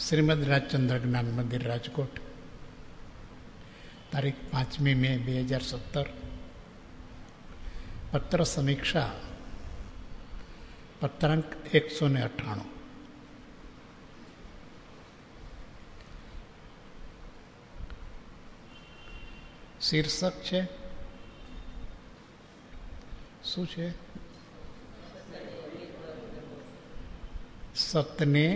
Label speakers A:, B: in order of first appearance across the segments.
A: શ્રીમદ રાજચંદ્ર જ્ઞાન મંદિર રાજકોટ, તારીખ 5મી મે 2017. પત્ર સમીક્ષા પત્રાંક 198. શીર્ષક છે, શું છે? સતને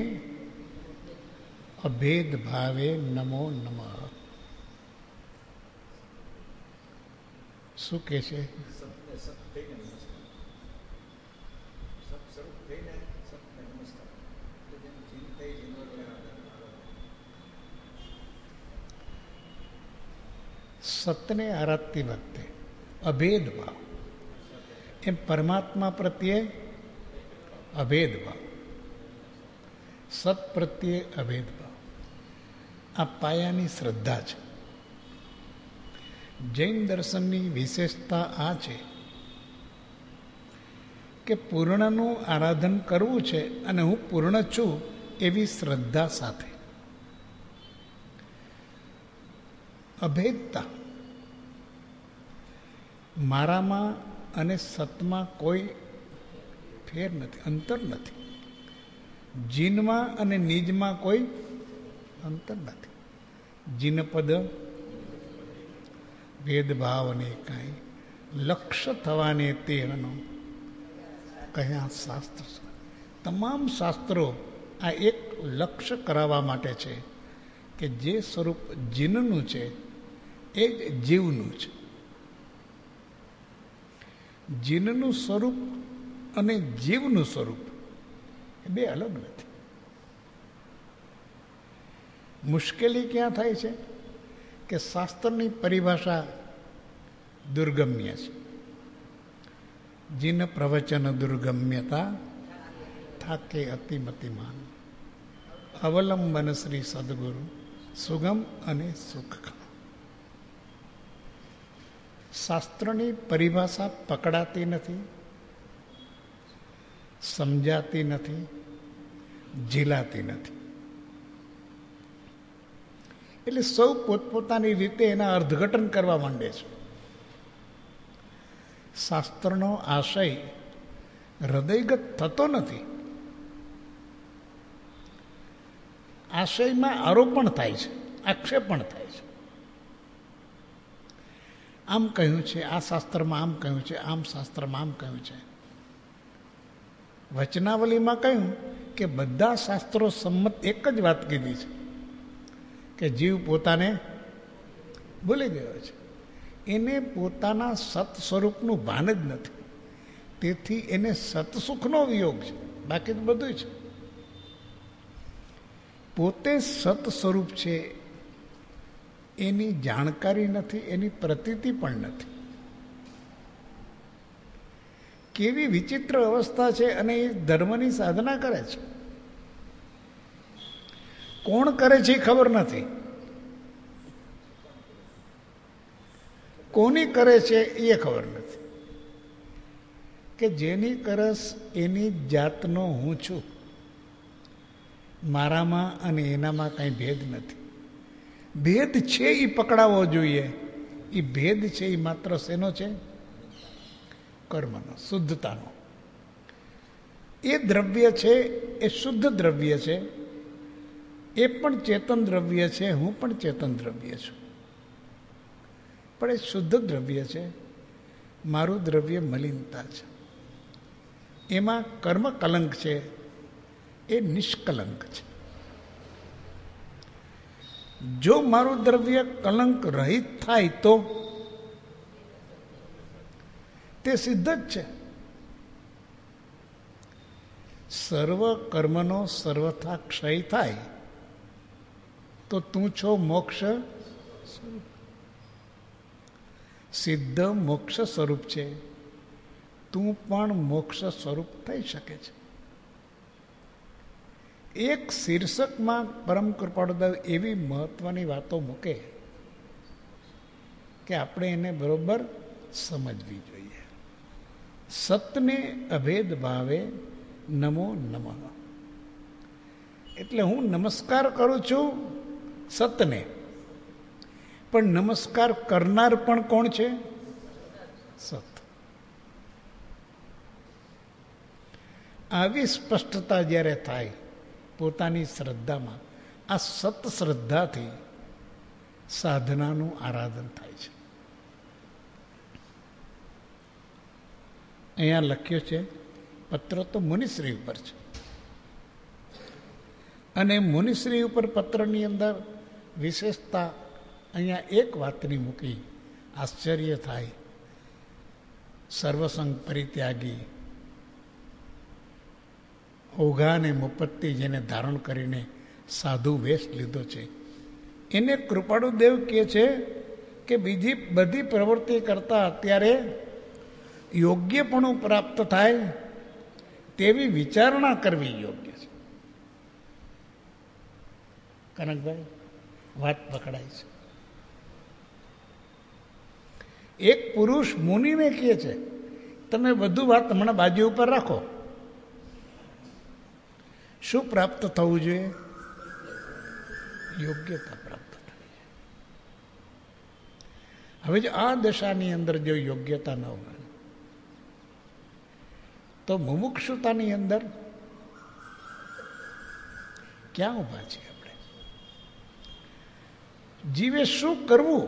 A: અભેદ ભાવે નમો નમઃ. શું કે છે? સતને આરાધતી વખતે અભેદ ભાવ, એમ પરમાત્મા પ્રત્યે અભેદ ભાવ, સત પ્રત્યે અભેદ ભાવ, આ પાયાની શ્રદ્ધા છે. જૈન દર્શનની વિશેષતા આ છે કે પૂર્ણનું આરાધન કરવું છે અને હું પૂર્ણ છું એવી શ્રદ્ધા સાથે. અભેદતા, મારામાં અને સતમાં કોઈ ફેર નથી, અંતર નથી. જીનમાં અને નિજમાં કોઈ અંતર નથી. જીનપદ ભેદભાવને કાંઈ લક્ષ્ય થવાને તેનો કયા શાસ્ત્ર. તમામ શાસ્ત્રો આ એક લક્ષ્ય કરાવવા માટે છે કે જે સ્વરૂપ જીનનું છે એ જ જીવનું છે. જીનનું સ્વરૂપ અને જીવનું સ્વરૂપ એ બે અલગ નથી. મુશ્કેલી ક્યાં થાય છે કે શાસ્ત્રની પરિભાષા દુર્ગમ્ય છે. જીન પ્રવચન દુર્ગમ્યતા થાકે અતિમતિમાન, અવલંબન શ્રી સદગુરુ સુગમ અને સુખ. શાસ્ત્રની પરિભાષા પકડાતી નથી, સમજાતી નથી, ઝીલાતી નથી. એટલે સૌ પોતપોતાની રીતે એના અર્થઘટન કરવા માંડે છે. શાસ્ત્રનો આશય હૃદયગત થતો નથી. આશયમાં આરોપણ થાય છે, આક્ષેપણ થાય છે. આમ કહ્યું છે, આ શાસ્ત્રમાં આમ કહ્યું છે, આમ શાસ્ત્રમાં આમ કહ્યું છે. વચનાવલીમાં કહ્યું કે બધા શાસ્ત્રો સંમત એક જ વાત કીધી છે કે જીવ પોતાને ભૂલી ગયો છે. એને પોતાના સત સ્વરૂપનું ભાન જ નથી. તેથી એને સતસુખનો વિયોગ છે, બાકી તો બધું છે. પોતે સત સ્વરૂપ છે એની જાણકારી નથી, એની પ્રતીતિ પણ નથી. કેવી વિચિત્ર અવસ્થા છે. અને એ ધર્મની સાધના કરે છે. કોણ કરે છે એ ખબર નથી, કોની કરે છે એ ખબર નથી. કે જેની કરસ એની જાતનો હું છું. મારામાં અને એનામાં કાંઈ ભેદ નથી. ભેદ છે એ પકડાવવો જોઈએ. એ ભેદ છે એ માત્ર શેનો છે? કર્મનો, શુદ્ધતાનો. એ દ્રવ્ય છે એ શુદ્ધ દ્રવ્ય છે. એ પણ ચેતન દ્રવ્ય છે, હું પણ ચેતન દ્રવ્ય છું. પણ એ શુદ્ધ દ્રવ્ય છે. મારું દ્રવ્ય મલિનતા છે. એમાં કર્મ કલંક છે, એ નિષ્કલંક છે. જો મારું દ્રવ્ય કલંક રહિત થાય તો તે સિદ્ધ જ છે. સર્વ કર્મનો સર્વથા ક્ષય થાય તો તું છો મોક્ષ સ્વરૂપ. સિદ્ધ મોક્ષ સ્વરૂપ છે. તું પણ મોક્ષ સ્વરૂપ થઈ શકે છે. એક શીર્ષકમાં પરમ કૃપાળુદેવ એવી મહત્વની વાતો મૂકે કે આપણે એને બરોબર સમજવી જોઈએ. સતને અભેદ ભાવે નમો નમઃ. એટલે હું નમસ્કાર કરું છું સતને, પણ નમસ્કાર કરનાર પણ કોણ છે? સત. આવી સ્પષ્ટતા જ્યારે થાય પોતાની શ્રદ્ધામાં, આ સત શ્રદ્ધાથી સાધનાનું આરાધન થાય છે. અહીંયા લખ્યું છે, પત્ર તો મુનિશ્રી ઉપર છે, અને મુનિશ્રી ઉપર પત્રની અંદર વિશેષતા અહીંયા એક વાતની મૂકી, આશ્ચર્ય થાય. સર્વસંગ પરિત્યાગી, ઓઘા અને મુપત્તિ જેને ધારણ કરીને સાધુ વેશ લીધો છે, એને કૃપાળુદેવ કહે છે કે બીજી બધી પ્રવૃત્તિ કરતા અત્યારે યોગ્યપણું પ્રાપ્ત થાય તેવી વિચારણા કરવી યોગ્ય છે. કનકભાઈ, વાત પકડાય છે. એક પુરુષ મુનિને કહે છે, તમે બધું વાત હમણાં બાજુ ઉપર રાખો. શું પ્રાપ્ત થવું જોઈએ? યોગ્યતા પ્રાપ્ત થવી જોઈએ. હવે જો આ દશાની અંદર જો યોગ્યતા ન હોય તો મુમુક્ષુતાની અંદર ક્યાં ઊભા છીએ આપણે? જીવે શું કરવું?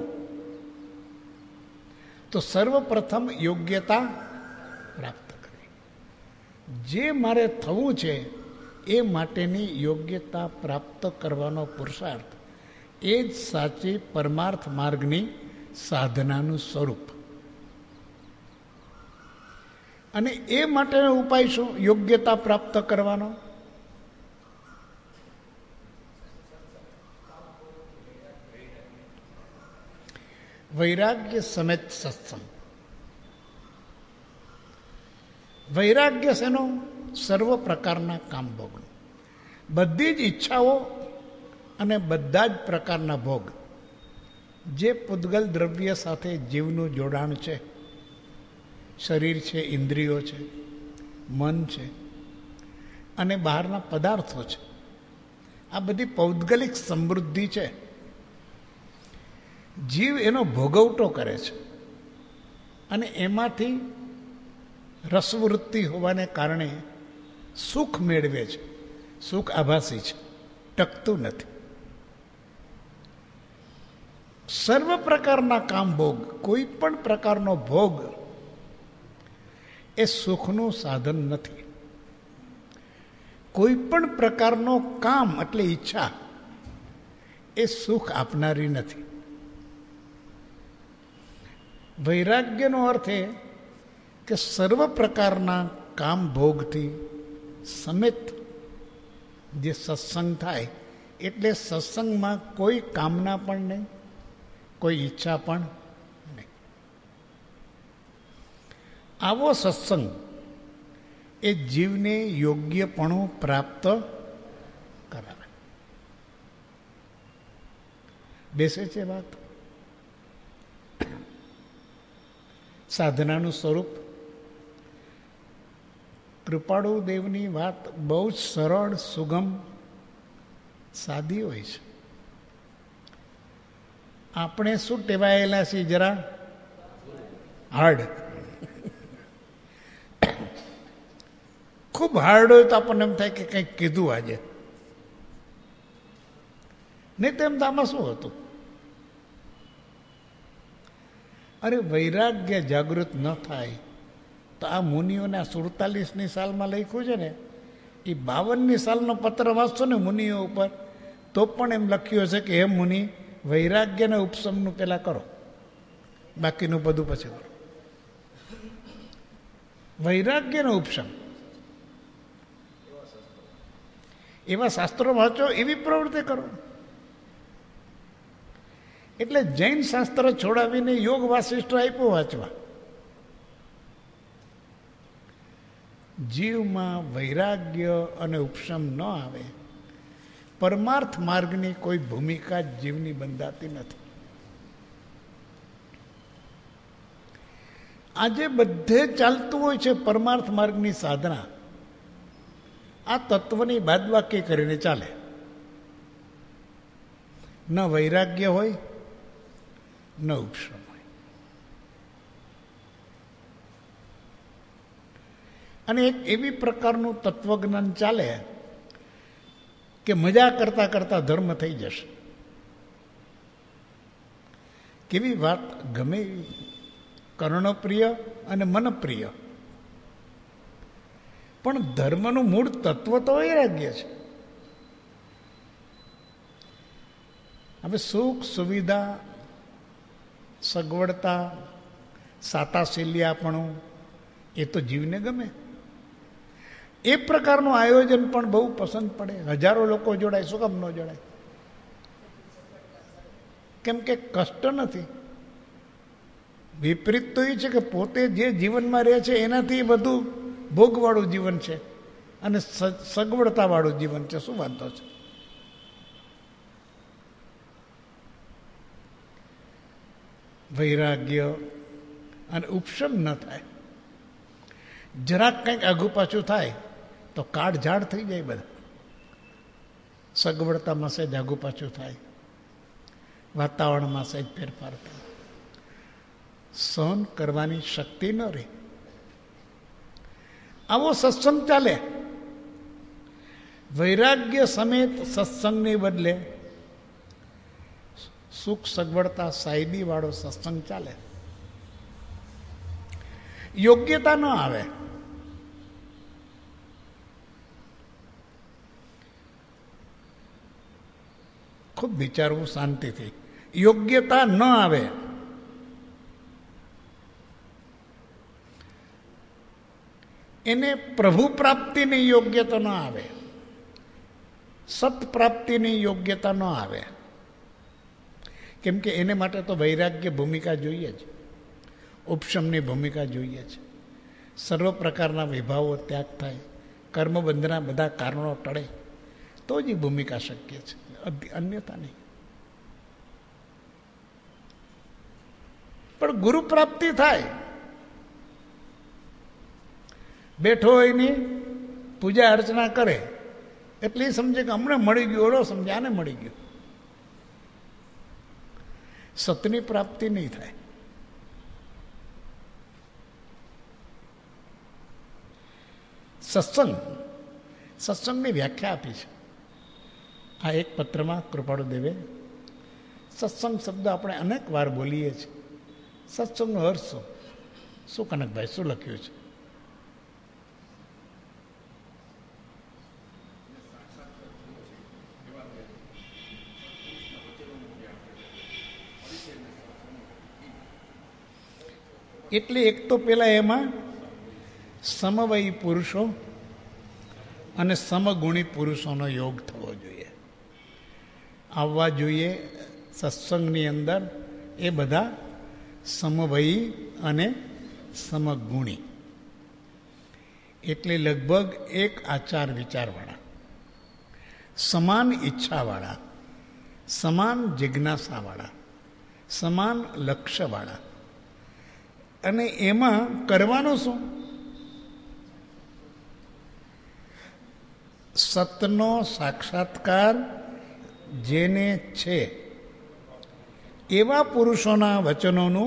A: તો સર્વપ્રથમ યોગ્યતા પ્રાપ્ત કરવી. જે મારે થવું છે એ માટેની યોગ્યતા પ્રાપ્ત કરવાનો પુરુષાર્થ, એ જ સાચી પરમાર્થ માર્ગની સાધનાનું સ્વરૂપ. અને એ માટેનો ઉપાય શું? યોગ્યતા પ્રાપ્ત કરવાનો વૈરાગ્ય સમેત સત્સંગ. વૈરાગ્ય શેનો? સર્વ પ્રકારના કામ ભોગનું, બધી જ ઈચ્છાઓ અને બધા જ પ્રકારના ભોગ, જે પૂતગલ દ્રવ્ય સાથે જીવનું જોડાણ છે, શરીર છે, ઇન્દ્રિયો છે, મન છે અને બહારના પદાર્થો છે, આ બધી પૌદ્ગલિક સમૃદ્ધિ છે. જીવ એનો ભોગવટો કરે છે અને એમાંથી રસવૃત્તિ હોવાને કારણે સુખ મેળવે છે. સુખ આભાસી છે, ટકતું નથી. સર્વ પ્રકારના કામ ભોગ, કોઈ પણ પ્રકારનો ભોગ એ સુખનું સાધન નથી. કોઈ પણ પ્રકારનો કામ એટલે ઈચ્છા એ સુખ આપનારી નથી. વૈરાગ્યનો અર્થ એ કે સર્વ પ્રકારના કામ ભોગથી સમેત જે સત્સંગ થાય, એટલે સત્સંગમાં કોઈ કામના પણ નહીં, કોઈ ઈચ્છા પણ નહીં. આવો સત્સંગ એ જીવને યોગ્યપણું પ્રાપ્ત કરાવે. બેસે છે વાત. સાધનાનું સ્વરૂપ. કૃપાળુ દેવની વાત બહુ જ સરળ, સુગમ, સાદી હોય છે. આપણે શું ટેવાયેલા છીએ? જરા હાર્ડ. ખૂબ હાર્ડ હોય તો આપણને એમ થાય કે કંઈક કીધું આજે, નહીં તો એમ તો આમાં શું હતું? અરે વૈરાગ્ય જાગૃત ન થાય તો આ મુનિઓના 47ની સાલમાં લખ્યું છે ને, એ 52ની સાલનો પત્ર વાંચશો ને મુનિઓ ઉપર, તો પણ એમ લખ્યું હશે કે હે મુનિ, વૈરાગ્યને ઉપશમનું પહેલાં કરો, બાકીનું બધું પછી કરો. વૈરાગ્યનો ઉપશમ, એવા શાસ્ત્રો વાંચો, એવી પ્રવૃત્તિ કરો. એટલે જૈન શાસ્ત્ર છોડાવીને યોગ વાસિષ્ઠ આપ્યો વાંચવા. જીવમાં વૈરાગ્ય અને ઉપશમ ન આવે, પરમાર્થ માર્ગની કોઈ ભૂમિકા જ જીવની બંધાતી નથી. આજે બધે ચાલતું હોય છે પરમાર્થ માર્ગની સાધના, આ તત્વની બાદબાકી કરીને ચાલે. ન વૈરાગ્ય હોય ન ઉપશમ હોય. અને એક એવી પ્રકારનું તત્વજ્ઞાન ચાલે કે મજા કરતા કરતા ધર્મ થઈ જશે. કેવી વાત ગમે એવી, કર્ણપ્રિય અને મનપ્રિય, પણ ધર્મનું મૂળ તત્વ તો વૈરાગ્ય છે. હવે સુખ સુવિધા, સગવડતા, સાતાશીલ્યાપણું એ તો જીવને ગમે. એ પ્રકારનું આયોજન પણ બહુ પસંદ પડે. હજારો લોકો જોડાય, શું કામ ન જોડાય? કેમ કે કષ્ટ નથી. વિપરીત તો એ છે કે પોતે જે જીવનમાં રહે છે એનાથી વધુ ભોગવાળું જીવન છે અને સગવડતાવાળું જીવન છે. શું વાંધો છે? વૈરાગ્ય અને ઉપશમ ન થાય. જરાક કંઈક આઘું પાછું થાય તો કાળઝાળ થઈ જાય બધા. સગવડતામાં સહેજ આઘું પાછું થાય, વાતાવરણમાં સહેજ ફેરફાર થાય, સહન કરવાની શક્તિ ન રહે. આવો સત્સંગ ચાલે. વૈરાગ્ય સમેત સત્સંગને બદલે સુખ સગવડતા સાહેબી વાળો સત્સંગ ચાલે. યોગ્યતા ન આવે. ખૂબ વિચારવું શાંતિથી. યોગ્યતા ન આવે. એને પ્રભુ પ્રાપ્તિની યોગ્યતા ન આવે, સત પ્રાપ્તિની યોગ્યતા ન આવે. કેમ કે એને માટે તો વૈરાગ્ય ભૂમિકા જોઈએ જ, ઉપશમની ભૂમિકા જોઈએ છે. સર્વ પ્રકારના વિભાવો ત્યાગ થાય, કર્મબંધના બધા કારણો ટળે તો જ એ ભૂમિકા શક્ય છે, અન્યથા નહીં. પણ ગુરુ પ્રાપ્તિ થાય, બેઠો એની પૂજા અર્ચના કરે એટલે એ સમજે કે હમણાં મળી ગયું, ઓળો સમજે આને મળી ગયું. સતની પ્રાપ્તિ નહીં થાય. સત્સંગની વ્યાખ્યા આપી છે આ એક પત્રમાં કૃપાળુદેવે. સત્સંગ શબ્દ આપણે અનેક વાર બોલીએ છીએ. સત્સંગનો અર્થ શું કનકભાઈ, શું લખ્યું છે? એટલે એક તો પેલા એમાં સમવયી પુરુષો અને સમગુણી પુરુષોનો યોગ થવો જોઈએ, આવવા જોઈએ સત્સંગની અંદર. એ બધા સમવયી અને સમગુણી, એટલે લગભગ એક આચાર વિચારવાળા, સમાન ઈચ્છાવાળા, સમાન જિજ્ઞાસાવાળા, સમાન લક્ષ્યવાળા. અને એમાં કરવાનું શું? સતનો સાક્ષાત્કાર જેને છે એવા પુરુષોના વચનોનું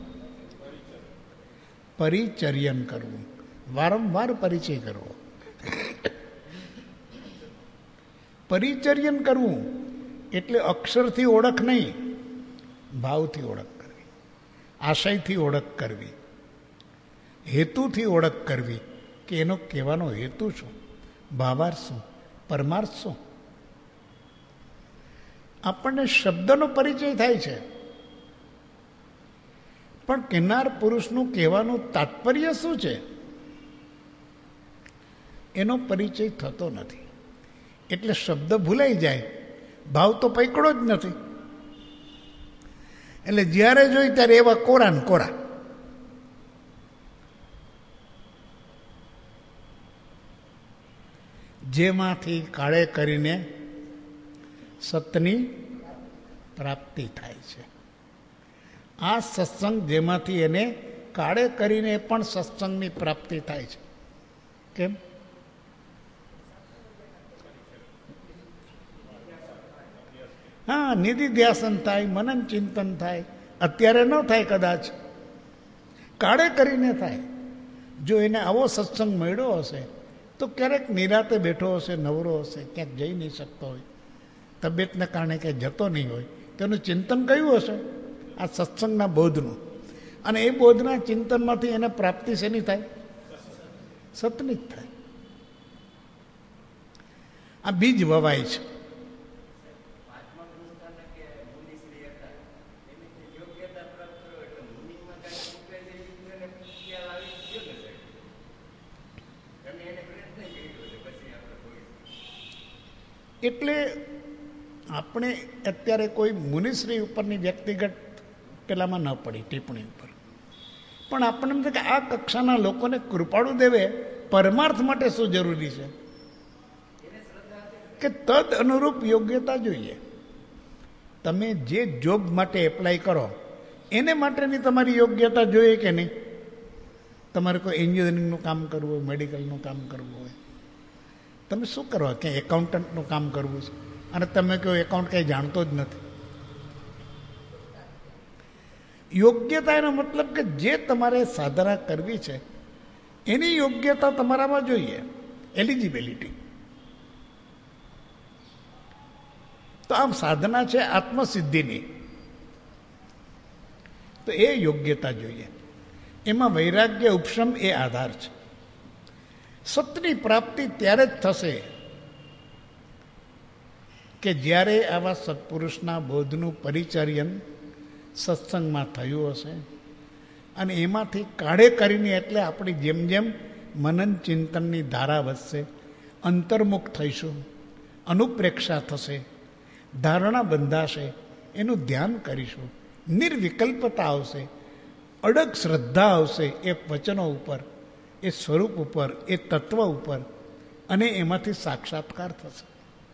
A: પરિચર્યન કરવું, વારંવાર પરિચય કરવો. પરિચર્યન કરવું એટલે અક્ષરથી ઓળખ નહીં, ભાવથી ઓળખ કરવી, આશયથી ઓળખ કરવી, હેતુથી ઓળખ કરવી કે એનો કહેવાનો હેતુ શું, ભાવાર્થ શું, પરમાર્થ શું. આપણને શબ્દનો પરિચય થાય છે, પણ કહેનાર પુરુષનું કહેવાનું તાત્પર્ય શું છે એનો પરિચય થતો નથી. એટલે શબ્દ ભૂલાઈ જાય, ભાવ તો પકડો જ નથી. એટલે જ્યારે જોઈ ત્યારે એવા કોરા ને કોરા. જેમાંથી કાળે કરીને સતની પ્રાપ્તિ થાય છે. આ સત્સંગ જેમાંથી એને કાળે કરીને પણ સત્સંગની પ્રાપ્તિ થાય છે. કેમ? હા, નિધિ ધ્યાસન થાય, મનન ચિંતન થાય. અત્યારે ન થાય કદાચ, કાળે કરીને થાય. જો એને આવો સત્સંગ મળ્યો હશે તો ક્યારેક નિરાતે બેઠો હશે, નવરો હશે, ક્યાંક જઈ નહીં શકતો હોય, તબિયતને કારણે ક્યાંય જતો નહીં હોય, તેનું ચિંતન કયું હશે? આ સત્સંગના બોધનું. અને એ બોધના ચિંતનમાંથી એને પ્રાપ્તિ શેની થાય? સતની જ થાય. આ બીજ વવાય છે. એટલે આપણે અત્યારે કોઈ મુનિશ્રી ઉપરની વ્યક્તિગત પેલામાં ન પડી, ટિપ્પણી ઉપર. પણ આપણને એમ થાય કે આ કક્ષાના લોકોને કૃપાળુ દેવે પરમાર્થ માટે શું જરૂરી છે કે તદ અનુરૂપ યોગ્યતા જોઈએ. તમે જે જોબ માટે એપ્લાય કરો એને માટેની તમારી યોગ્યતા જોઈએ કે નહીં? તમારે કોઈ એન્જિનિયરિંગનું કામ કરવું હોય, મેડિકલનું કામ કરવું હોય, તમે શું કરવા? ક્યાંય એકાઉન્ટન્ટનું કામ કરવું છે અને તમે કહો એકાઉન્ટ કંઈ જાણતો જ નથી. યોગ્યતા એનો મતલબ કે જે તમારે સાધના કરવી છે એની યોગ્યતા તમારામાં જોઈએ, એલિજિબિલિટી. તો આમ સાધના છે આત્મસિદ્ધિની, તો એ યોગ્યતા જોઈએ. એમાં વૈરાગ્ય ઉપશમ એ આધાર છે. સતની પ્રાપ્તિ ત્યારે જ થશે કે જ્યારે આવા સત્પુરુષના બોધનું પરિચર્યન સત્સંગમાં થયું હશે અને એમાંથી કાઢે કરીને, એટલે આપણી જેમ જેમ મનન ચિંતનની ધારા વધશે, અંતર્મુખ થઈશું, અનુપ્રેક્ષા થશે, ધારણા બંધાશે, એનું ધ્યાન કરીશું, નિર્વિકલ્પતા આવશે, અડગ શ્રદ્ધા આવશે એ વચનો ઉપર, એ સ્વરૂપ ઉપર, એ તત્વ ઉપર, અને એમાંથી સાક્ષાત્કાર થશે.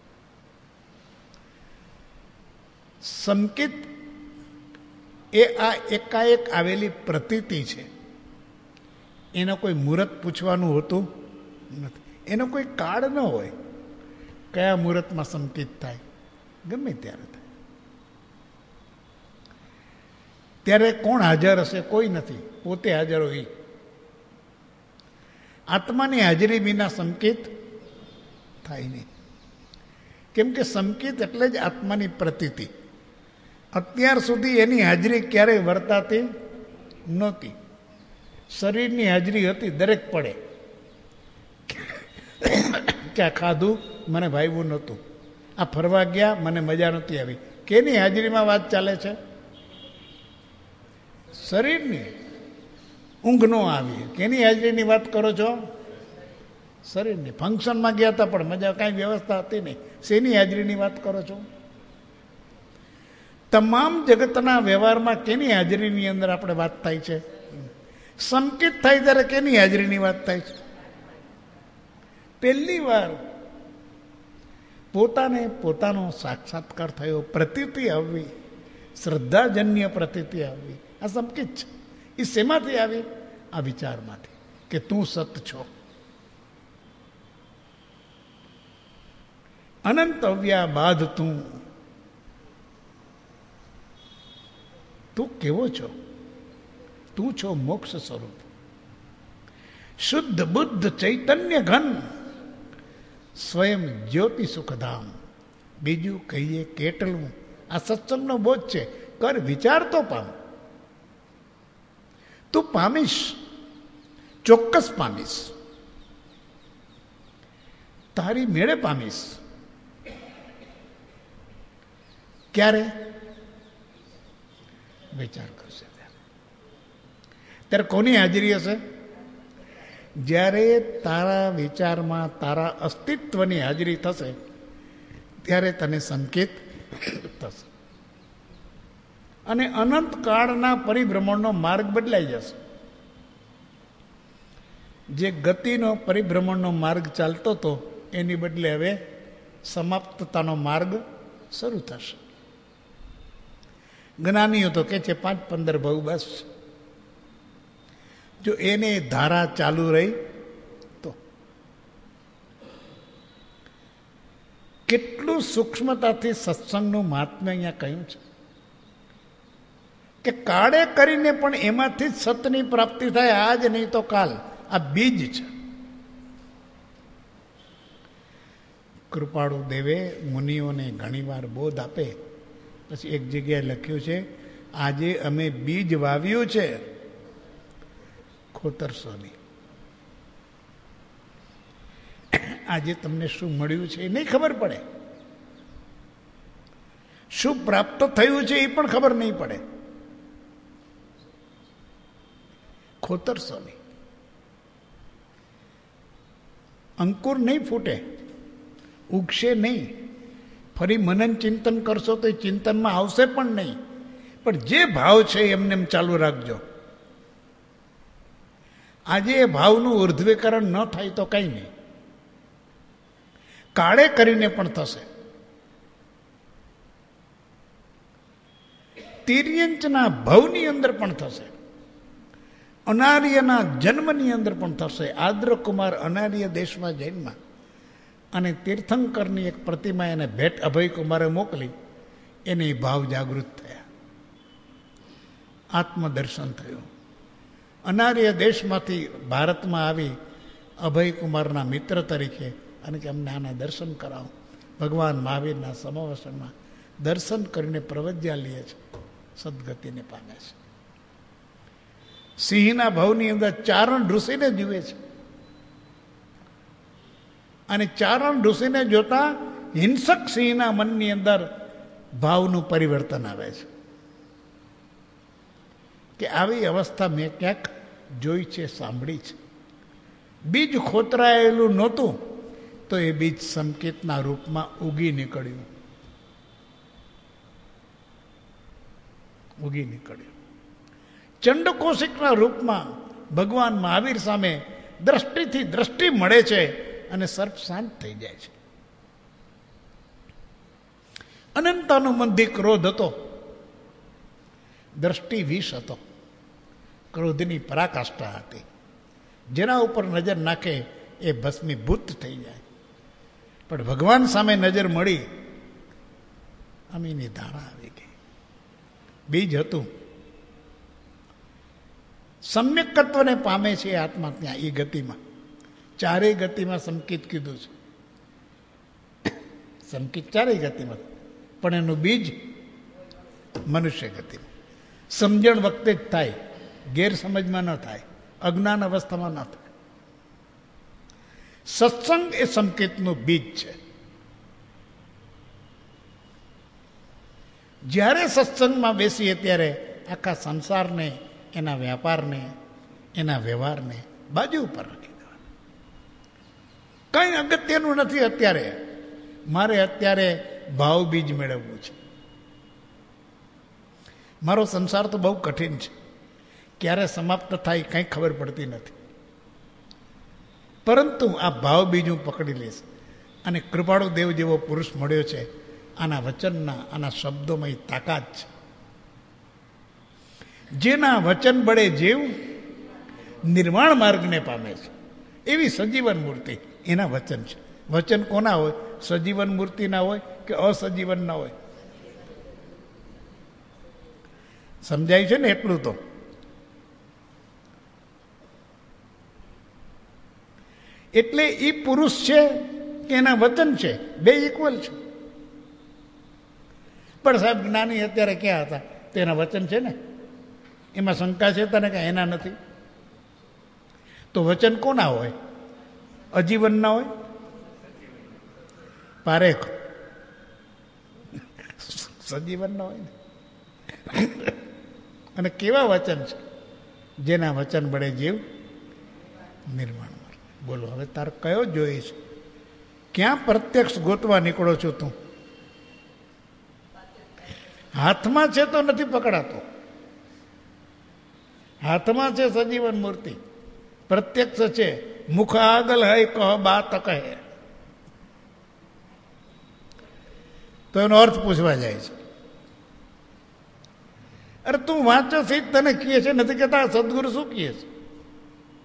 A: સંકેત એ આ એકાએક આવેલી પ્રતીતિ છે. એનો કોઈ મુહૂર્ત પૂછવાનું હોતું નથી, એનો કોઈ કાળ ન હોય. કયા મુહૂર્તમાં સંકેત થાય? ગમે ત્યારે થાય. ત્યારે કોણ હાજર હશે? કોઈ નથી, પોતે હાજર હોય. આત્માની હાજરી વિના સંકેત થાય નહીં. કેમ કે સંકેત એટલે જ આત્માની પ્રતીતિ. અત્યાર સુધી એની હાજરી ક્યારેય વર્તાતી નહોતી. શરીરની હાજરી હતી દરેક પડે, ક્યાં ખાધું મને ભાવ્યું નહોતું, આ ફરવા ગયા મને મજા નહોતી આવી. કેની હાજરીમાં વાત ચાલે છે? શરીરની. ઊંઘ ન આવી, કેની હાજરીની વાત કરો છો? શરીરની. ફંક્શનમાં ગયા હતા પણ મજા, કાંઈ વ્યવસ્થા હતી નહીં, શેની હાજરીની વાત કરો છો? તમામ જગતના વ્યવહારમાં કેની હાજરીની અંદર આપણે વાત થાય છે? સંકેત થાય ત્યારે કેની હાજરીની વાત થાય છે? પહેલી વાર પોતાને પોતાનો સાક્ષાત્કાર થયો, પ્રતીતિ આવવી, શ્રદ્ધાજન્ય પ્રતીતિ આવવી, આ સંકેત છે. એ શેમાંથી આવી? આ વિચારમાંથી કે તું સત છો. અનંત અવ્યા બાદ તું કેવો છો? તું છો મોક્ષ સ્વરૂપ, શુદ્ધ બુદ્ધ ચૈતન્ય ઘન, સ્વયં જ્યોતિ સુખધામ. બીજું કહીએ કેટલું? આ સત્સંગનો બોધ છે. કર વિચાર તો પામ. તું પામીશ, ચોક્કસ પામીશ, તારી મેળે પામીશ. ક્યારે? વિચાર કરશે ત્યારે. કોની હાજરી હશે? જ્યારે તારા વિચારમાં તારા અસ્તિત્વની હાજરી થશે ત્યારે તને સંકેત થશે અને અનંત કાળના પરિભ્રમણનો માર્ગ બદલાઈ જશે. જે ગતિનો પરિભ્રમણનો માર્ગ ચાલતો હતો એની બદલે હવે સમાપ્તતાનો માર્ગ શરૂ થશે. જ્ઞાનીઓ તો કે છે 5-15 ભવ બસ. જો એને ધારા ચાલુ રહી તો કેટલું સૂક્ષ્મતાથી સત્સંગનું મહાત્મ્ય અહીંયા કહ્યું છે કે કાળે કરીને પણ એમાંથી જ સતની પ્રાપ્તિ થાય, આજ નહીં તો કાલ. આ બીજ છે. કૃપાળુ દેવે મુનિઓને ઘણીવાર બોધ આપે, પછી એક જગ્યાએ લખ્યું છે, આજે અમે બીજ વાવ્યું છે ખોતરસોની. આજે તમને શું મળ્યું છે એ નહીં ખબર પડે, શું પ્રાપ્ત થયું છે એ પણ ખબર નહીં પડે. ખોતરસોની અંકુર નહીં ફૂટે, ઉગશે નહીં. ફરી મનન ચિંતન કરશો તો એ ચિંતનમાં આવશે પણ નહીં. પણ જે ભાવ છે એમને એમ ચાલુ રાખજો. આજે એ ભાવનું ઉર્ધ્વીકરણ ન થાય તો કંઈ નહીં, કાળે કરીને પણ થશે. તિર્યંચના ભવની અંદર પણ થશે, અનાર્યના જન્મની અંદર પણ થશે. આદ્રકુમાર અનાર્ય દેશમાં જન્મા અને તીર્થંકરની એક પ્રતિમા એને ભેટ અભયકુમારે મોકલી, એને ભાવ જાગૃત થયા, આત્મદર્શન થયું. અનાર્ય દેશમાંથી ભારતમાં આવી અભયકુમારના મિત્ર તરીકે અને કે અમને આના દર્શન કરાવો. ભગવાન મહાવીરના સમાવેશનમાં દર્શન કરીને પ્રવજ્યા લે છે, સદગતિને પામે છે. સિંહના ભાવની અંદર ચારણ ઋષિને જુએ છે અને ચારણ ઋષિને જોતા હિંસક સિંહના મનની અંદર ભાવનું પરિવર્તન આવે છે કે આવી અવસ્થા મેં ક્યાંક જોઈ છે, સાંભળી છે. બીજ ખોતરાયેલું નહોતું તો એ બીજ સંકેતના રૂપમાં ઉગી નીકળ્યું, ઉગી નીકળ્યું. ચંડકોશિકના રૂપમાં ભગવાન મહાવીર સામે દ્રષ્ટિથી દ્રષ્ટિ મળે છે અને સર્પ શાંત થઈ જાય છે. અનંતાનુબંધી ક્રોધ હતો, દ્રષ્ટિ વિષ હતો, ક્રોધની પરાકાષ્ઠા હતી. જેના ઉપર નજર નાખે એ ભસ્મીભૂત થઈ જાય. પણ ભગવાન સામે નજર મળી, અમીની ધારણા આવી ગઈ. બીજ હતું, સમ્યકત્વને પામે છે આત્મા ત્યાં એ ગતિમાં. ચારેય ગતિમાં સંકિત કીધું છે, સંકિત ચારેય ગતિમાં, પણ એનું બીજ મનુષ્ય ગતિમાં. સમજણ વખતે જ થાય, ગેરસમજમાં ન થાય, અજ્ઞાન અવસ્થામાં ન થાય. સત્સંગ એ સંકેતનું બીજ છે. જ્યારે સત્સંગમાં બેસીએ ત્યારે આખા સંસારને, એના વ્યાપારને, એના વ્યવહારને બાજુ ઉપર રાખી દેવાના. કંઈ અગત્યનું નથી અત્યારે. મારે અત્યારે ભાવ બીજ મેળવવું છે. મારો સંસાર તો બહુ કઠિન છે, ક્યારે સમાપ્ત થાય કંઈ ખબર પડતી નથી. પરંતુ આ ભાવ બીજ હું પકડી લઈશ. અને કૃપાળુ દેવ જેવો પુરુષ મળ્યો છે, આના વચનના, આના શબ્દોમાં તાકાત છે. જેના વચન બળે જીવ નિર્વાણ માર્ગને પામે છે, એવી સજીવન મૂર્તિ એના વચન છે. વચન કોના હોય? સજીવન મૂર્તિના હોય કે અસજીવન ના હોય? સમજાય છે ને એટલું તો? એટલે એ પુરુષ છે કે એના વચન છે, બે ઇક્વલ છે. પણ સાહેબ જ્ઞાની અત્યારે ક્યાં હતા? તેના વચન છે ને, એમાં શંકા છે તને કે એના નથી? તો વચન કોના હોય? અજીવન ના હોય? પારેખ સજીવન ના હોય ને. અને કેવા વચન છે? જેના વચન બળે જીવ નિર્માણ. બોલો હવે તાર કયો જોઈએ છે? ક્યાં પ્રત્યક્ષ ગોતવા નીકળો છો તું? હાથમાં છે તો નથી પકડાતો. હાથમાં છે સજીવન મૂર્તિ, પ્રત્યક્ષ છે. મુખ આગળ હૈ કહ બાત કહે, તો એનો અર્થ પૂછવા જાય છે. અરે તું વાંચો છે તને કહે છે, નથી કહેતા સદગુરુ શું કહે છે?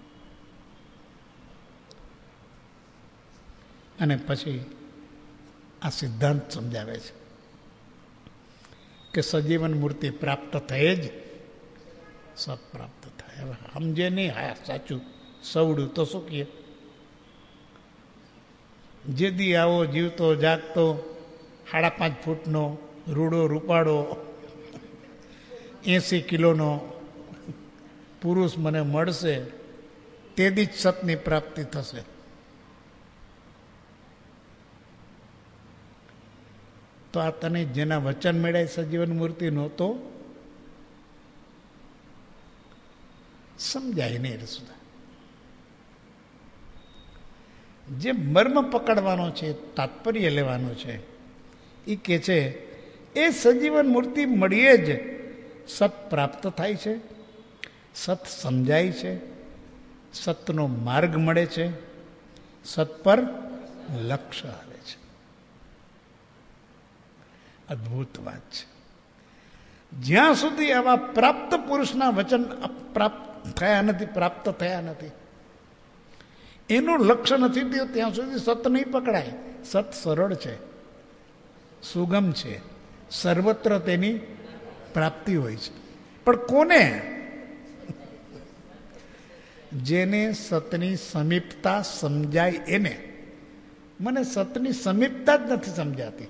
A: અને પછી આ સિદ્ધાંત સમજાવે છે કે સજીવન મૂર્તિ પ્રાપ્ત થયે જ સત પ્રાપ્ત થાય. હવે સમજે નહીં, હા સાચું સવડું તો શું કહે? જે દી આવો જીવતો જાગતો 5.5 ફૂટનો રૂડો રૂપાડો 80 કિલોનો પુરુષ મને મળશે, તે દી જ સતની પ્રાપ્તિ થશે. તો આ તને જેના વચન મળ્યા સજીવન મૂર્તિ નહોતો સમજાય નહીં. રસુદા જે મર્મ પકડવાનો છે, તાત્પર્ય લેવાનો છે, એ કે છે એ સજીવન મૂર્તિ મળીએ જ સત પ્રાપ્ત થાય છે, સત સમજાય છે, સતનો માર્ગ મળે છે, સત પર લક્ષ્ય આવે છે. અદ્ભુત વાત છે. જ્યાં સુધી આવા પ્રાપ્ત પુરુષના વચન પ્રાપ્ત થયા નથી, એનું લક્ષ્ય નથી થયું, ત્યાં સુધી સત નહીં પકડાય. સત સરળ છે, સુગમ છે, સર્વત્ર તેની પ્રાપ્તિ હોય છે. પણ કોને? જેને સતની સમીપતા સમજાય એને. મને સતની સમીપતા જ નથી સમજાતી.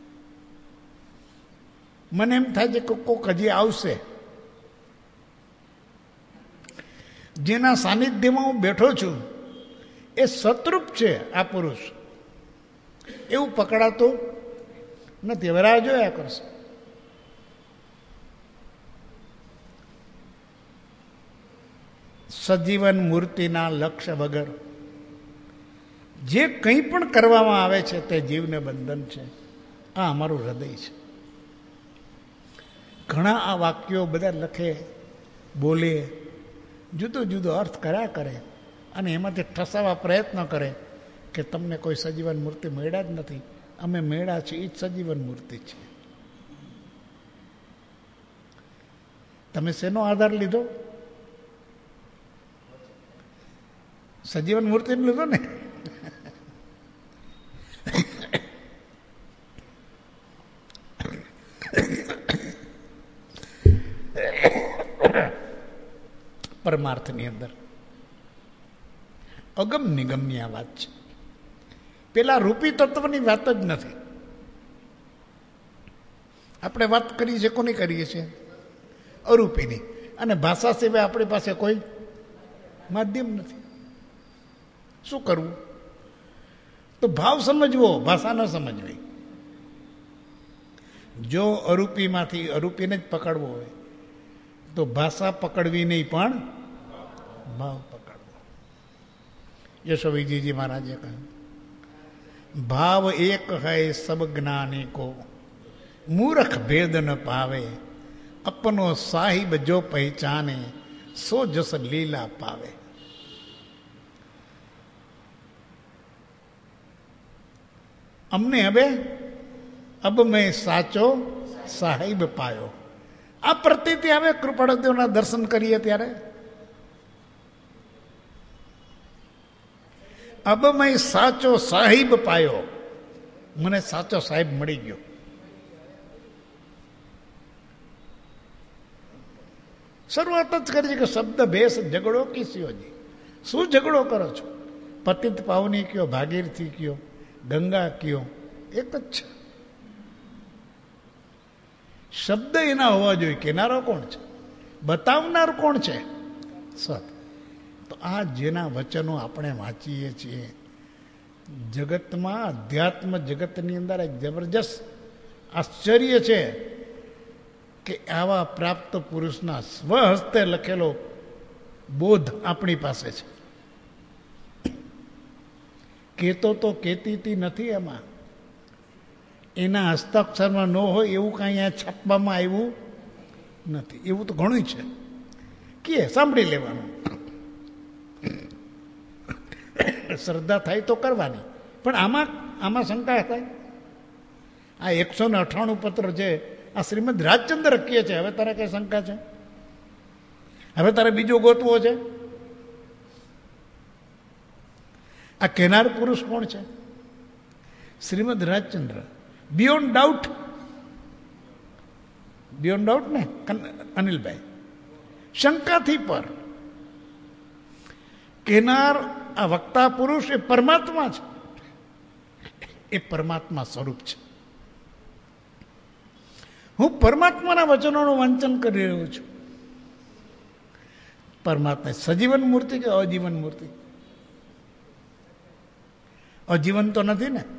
A: મને એમ થાય છે કે કોક હજી આવશે. જેના સાનિધ્યમાં હું બેઠો છું એ સતરૂપ છે આ પુરુષ, એવું પકડાતું નથી. હવે રાહ જોયા કરશે. સજીવન મૂર્તિના લક્ષ્ય વગર જે કંઈ પણ કરવામાં આવે છે તે જીવને બંધન છે. આ અમારું હૃદય છે. ઘણા આ વાક્યો બધા લખે, બોલે, જુદો જુદો અર્થ કર્યા કરે અને એમાંથી ઠસાવવા પ્રયત્ન કરે કે તમને કોઈ સજીવન મૂર્તિ મળ્યા જ નથી. અમે મેળા છીએ, એ જ સજીવન મૂર્તિ છે. તમે શેનો આધાર લીધો? સજીવન મૂર્તિ લીધો ને. પરમાર્થની અંદર અગમ નિગમની આ વાત છે. પેલા રૂપી તત્વની વાત જ નથી. આપણે વાત કરીએ છીએ, કોની કરીએ છીએ? અરૂપીની. અને ભાષા સિવાય આપણી પાસે કોઈ માધ્યમ નથી. શું કરવું? તો ભાવ સમજવો, ભાષા ન સમજવી. જો અરૂપીમાંથી અરૂપીને જ પકડવો હોય તો ભાષા પકડવી નહીં, પણ ભાવ પકડવો. યશોવીજીજી મહારાજે કહ્યું, ભાવ એક હૈ સબ જ્ઞાની કો, મૂર્ખ ભેદ ન પાવે, અપનો સાહિબ જો પહેચાને, સો જસ લીલા પાવે. અમને હવે અબ મેં સાચો સાહિબ પાયો. આ પ્રતીતિ આવે કૃપાળદેવના દર્શન કરીએ ત્યારે. અબ મેં સાચો સાહિબ પાયો, મને સાચો સાહેબ મળી ગયો. શરૂઆત જ કરી છે કે શબ્દ ભેસ ઝઘડો કિસ્યોજી. શું ઝઘડો કરો છો? પતિત પાવની કયો, ભાગીરથી કયો, ગંગા કયો, એક જ છે. શબ્દ એના હોવા જોઈએ. કેનારો કોણ છે? બતાવનાર કોણ છે? સત. તો આ જેના વચનો આપણે વાંચીએ છીએ, જગતમાં અધ્યાત્મ જગતની અંદર એક જબરજસ્ત આશ્ચર્ય છે કે આવા પ્રાપ્ત પુરુષના સ્વહસ્તે લખેલો બોધ આપણી પાસે છે. કેતો તો કેતીતી નથી. એમાં એના હસ્તાક્ષરમાં ન હોય એવું કાંઈ અહીંયા છાપવામાં આવ્યું નથી. એવું તો ઘણું છે કે સાંભળી લેવાનું. શ્રદ્ધા થાય તો કરવાની, પણ આમાં શંકા થાય. આ 198 પત્ર છે, આ શ્રીમદ રાજચંદ્ર કહે છે. હવે તારે કઈ શંકા છે? હવે તારે બીજું ગોતવો છે? આ કહેનાર પુરુષ કોણ છે? Shrimad Rajchandra. Beyond doubt, beyond doubt ને અનિલભાઈ, શંકાથી પર. કહેનાર આ વક્તા પુરુષ એ પરમાત્મા છે, એ પરમાત્મા સ્વરૂપ છે. હું પરમાત્માના વચનોનું વાંચન કરી રહ્યો છું. પરમાત્મા સજીવન મૂર્તિ કે અજીવન મૂર્તિ? અજીવન તો નથી ને.